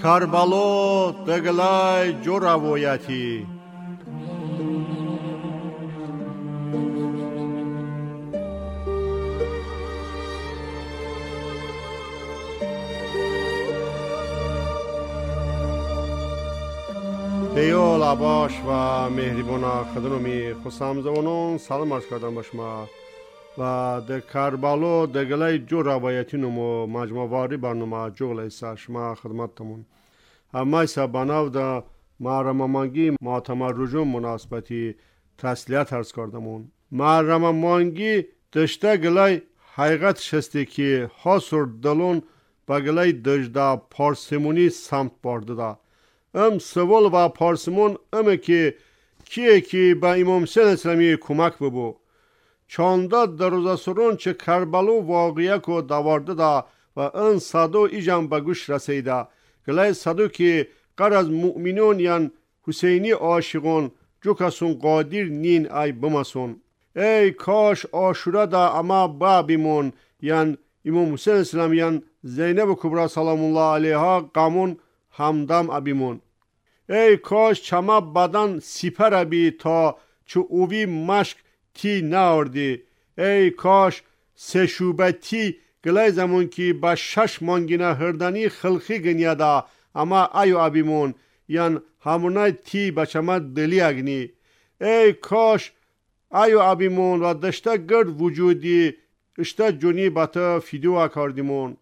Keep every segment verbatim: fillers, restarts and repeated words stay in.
کربلا دگلای جو روایتی دیال عباش و مهربان خدمتی خسامزوانان سلام عرض کردم به شما و در کربلا دگلای جو روایتی نمو مجموع واری برنامه جغل ایسا شما خدمتتمون همه ایسا بناو دا محرمانگی ماتم رجوم مناسبتی تسلیت عرض کردمون. محرمانگی دشته گلای حقیقت شسته که حاصر دلون با گلای دجده پارسمونی سمت برده دا ام سوال و پارسمون امه که کیه که با امام حسین اسلامی کمک ببو چانده در روزا سرون چه کربلا واقعیه که دوارده دا و ان صدو ایجام به گوش رسیده گلای صدو که قر از مؤمنون یعن حسینی عاشقون جو کسون قادر نین ای بمسون ای کاش آشوره دا اما بابیمون یعن امام حسین اسلامی یعن زینب کبرا سلام الله علیها قامون همدم ابیمون ای کاش چما بدن سپر ابی تا چو اوی مشک تی ناردی ای کاش سه شوبه تی گلای زمان که با شش مانگینه هردنی خلقی گنیادا اما ایو ابیمون یعن همونای تی بچما دلی اگنی ای کاش ایو ابیمون و دشته گرد وجودی اشته جونی باتا فیدیو اکاردیمون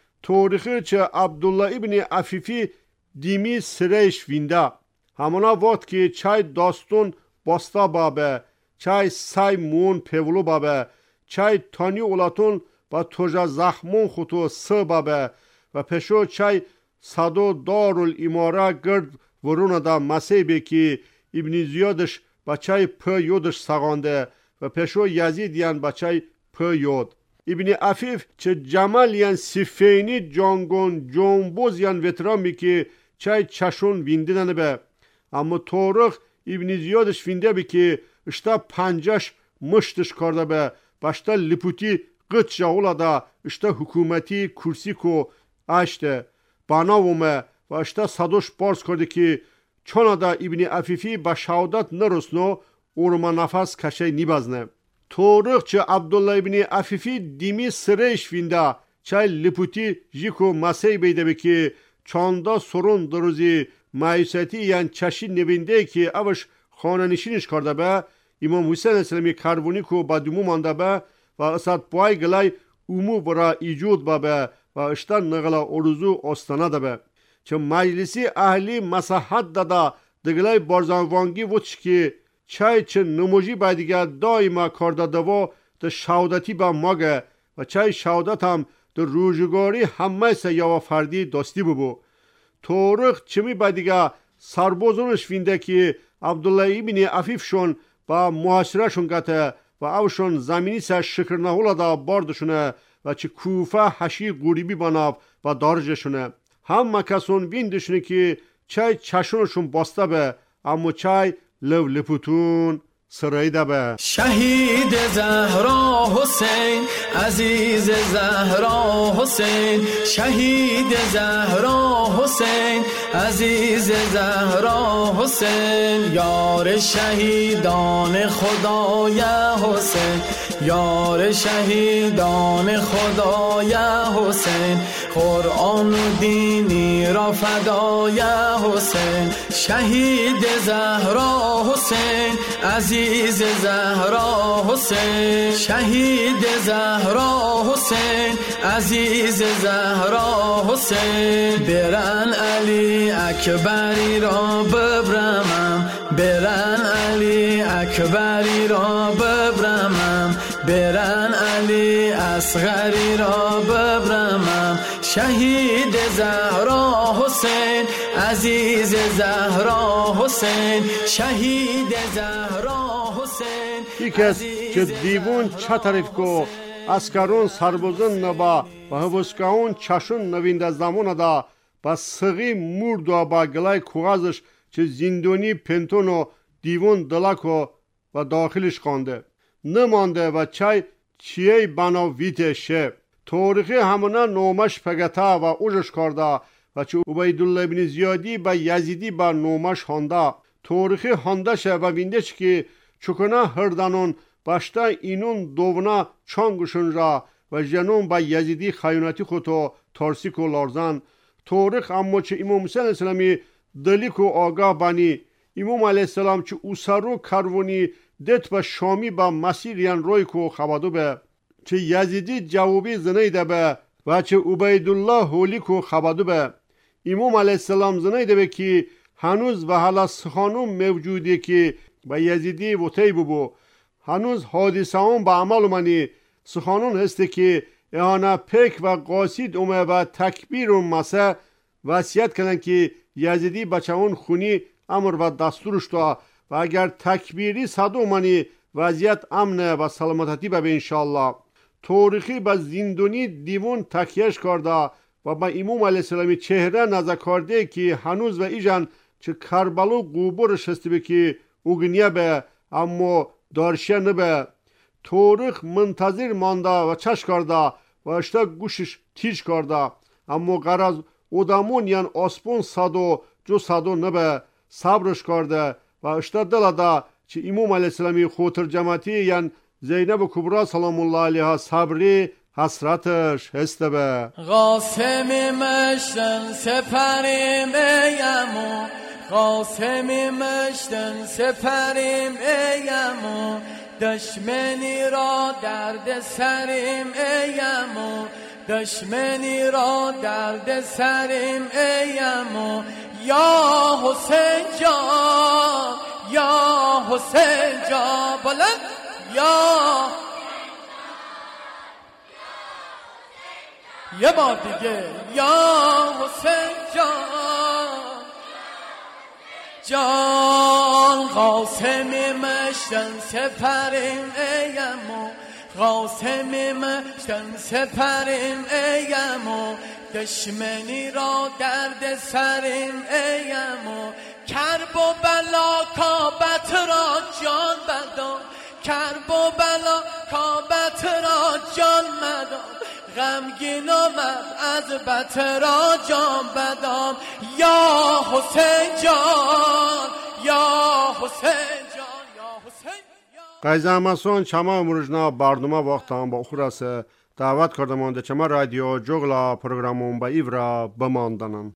تاریخی چه عبدالله ابن عفیفی دیمی سریش وینده همونا وقت که چای داستون باستا بابه چای سای مون پولو بابه چای تانی اولاتون با توجه زخمون خطو سه بابه و پشو چای صدو دارال اماره گرد ورونه دا مسیبه که ابن زیادش با چای په یودش سغانده و پشو یزید یعن با چای په یود ابن عفیف چه جمال یعن سفینی جانگون جنبوز یعن وترامی که چای چشون وینده نبه اما تورخ ابن زیادش وینده بی که اشتا پنجش مشتش کرده به باشتا لپوتی قط جاولا دا اشتا حکومتی کرسی کو اشته باناومه و اشتا صدوش پارس کرده که چون دا ابن عفیفی با شهادت نرسنو اورما نفس کشه نیبازنه تورخ چه عبدالله ابن عفیفی دیمی سریش وینده چای لپوتی جیکو مسیح بیده بی که چاندا سرون دروزی مایوسیتی یعن چشی نوینده که اوش خانه نشینش کرده به امام حسین اسلامی کاربونی کو با دومو مانده به و اساد پای گلای اومو برا ایجود با به و اشتن نغلا اروزو استانه ده به چه مجلسی اهلی مساحت دادا دگلای بارزانوانگی وچ که چای چه نموجی بایدیگه دایما کارده و ده شهادتی با ماگه و چای شهادت هم در روزگاری همه سیاوه فردی داستی ببو تورخ چمی بایدیگه سربازونش وینده که عبدالله ابن عفیف شون با محاصره شون گته و اوشون زمینی سه شکر نهولا دا باردشونه و چه کوفه حشی غریبی بناف و دارجشونه هم کسون ویندشونه که چای چشونشون باسته به اما چای لو لپوتون سرایده به شهید زهرا حسین عزیز زهرا حسین شهید زهرا حسین عزیز زهرا حسین یار شهیدان خدای حسین یار شهیدان خدای حسین قرآن و دینی را فدای حسین شهید زهرا حسین عزیز زهرا حسین شهید زهرا حسین عزیز زهرا حسین برن علی اکبری را ببرمم برن علی اکبری را ببرمم برن علی اصغری را ببرمم شهید زهرا حسین عزیز زهرا حسین شهید زهرا حسین یکیز که دیوون چه طرف کو اسکرون سربازن نبا و هفوسکاون چشون نوینده زمان دا با سغی مرد و با گلای کوغازش چه زندونی پنتون و دیوون دلکو و داخلش خانده نمانده و چای چیه بنا ویته شه تاریخی همونه نومش پگتا و اوجش کرده و چه عبیدالله بن زیادی با یزیدی با نومش هانده تاریخی هانده شه و ویندش که چکنا هردانون باشتا اینون دوونا چانگشون را و جنون با یزیدی خیانتی خودو تارسیک و لارزان تاریخ اما چه امام حسین علیه السلامی دلیک و آگاه بانی امام علیه السلام چه اوسارو کارونی دت با شامی با مسیریان روی کو خبادو به چه یزیدی جوابی زنیده به و چه عبیدالله هولی کو خبادو به امام علیه السلام زنیده به که هنوز و حالا سخانون موجودی که با یزیدی و تیبو بو هنوز حادثه هم با عمل منی سخانون هسته که احانا پک و قاسید اومه و تکبیر و مسه وصیت کنن که یزیدی بچه اون خونی امر و دستورش تو و اگر تکبیری صدو منی وضعیت امنه و سلامتی به انشالله تاریخی با زندونی دیوون تکیهش کرده و با امام علیه السلامی چهره نزد کرده که هنوز و ایجان چه کربلو قوبرش هستی به که اوگنیه به اما دارشه نبه تاریخ منتظر مانده و چش کرده و اشتا گوشش تیج کرده اما غرض ادامون یعن آسپون صدو جو صدو نبه صبرش کرده و اشتا دلده چه امام علیه السلامی خوتر جماعتی یعن زینب کبرا سلام الله علیها صبری حسرتش هسته به قاسم مشتن سپریم ایمو قاسم مشتن سپریم ایمو دشمنی را درد سریم ایمو دشمنی را درد سریم ایمو یا حسین جان یا حسین جان بلند یا یه بار دیگه یا حسین جان جان قاسم مشتن سپریم ایمو قاسم مشتن سپریم ایمو دشمنی را درد سریم ایمو کرب و بلا کابت را جان بدم کرب و بلا کابت را جان مدام غمگین آمد از بترا جان بدام یا حسین جان یا حسین جان یا حسین قیزمسون چما مرجنا برنامه وقت هم با اخرس دعوت کردم ده چما رادیو جغلا پروگرامون با ایورا بماندنن